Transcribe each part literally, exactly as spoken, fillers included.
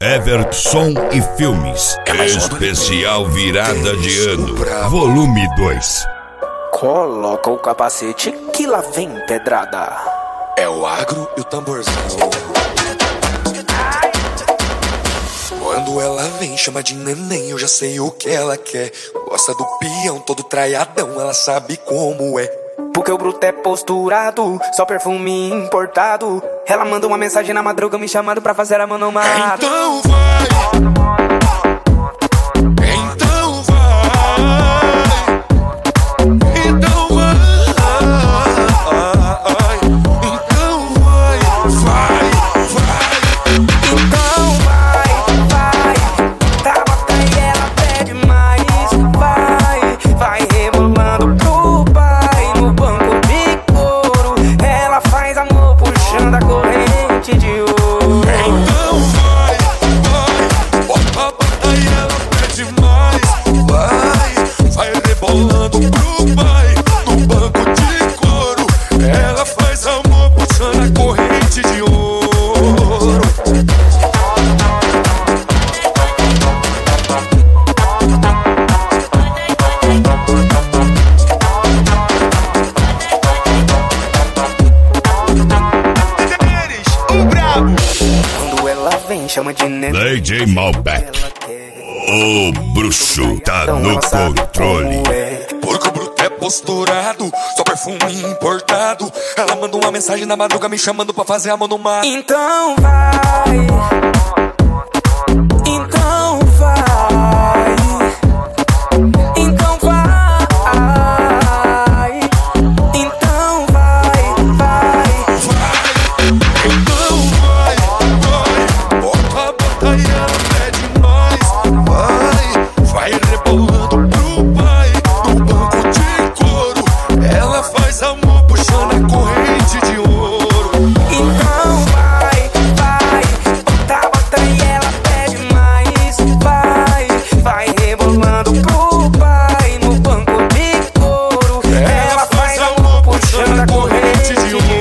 Everton e Filmes, especial virada de ano, volume dois. Coloca o capacete que lá vem pedrada. É o agro e o tamborzão. Quando ela vem, chama de neném, eu já sei o que ela quer. Gosta do peão, todo traiadão, ela sabe como é. Porque o bruto é posturado, só perfume importado. Ela manda uma mensagem na madruga me chamando pra fazer a manomada. Então vai, então vai, então vai, então vai, vai, vai. Então vai, vai, tabata e ela pede mais. Vai, vai rebolando pro pai no banco de couro. Ela faz amor puxando a corrente de ouro. Então vai, vai, bota, bota e ela pede mais. Vai, vai rebolando pro pai no banco de couro. Ela faz amor puxando a corrente de ouro. Quando ela vem, chama de neném. D J Malbec, o bruxo tá no controle. Porque o bruto é posturado, só perfume importado. Ela manda uma mensagem na madruga me chamando pra fazer amor no mar. Então vai, então vai, então vai, então vai, vai. Então vai, vai, bota, bota e ela pede mais. Vai, vai rebolando pro pai no banco de couro. Ela faz amor puxando a corrente de ouro. Então vai, vai, bota, bota e ela pede mais. Vai, vai rebolando pro pai no banco de couro. Ela faz amor puxando a corrente de ouro.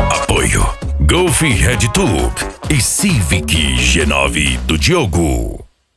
Apoio Golf RedTube e Civic G nove do Diogo.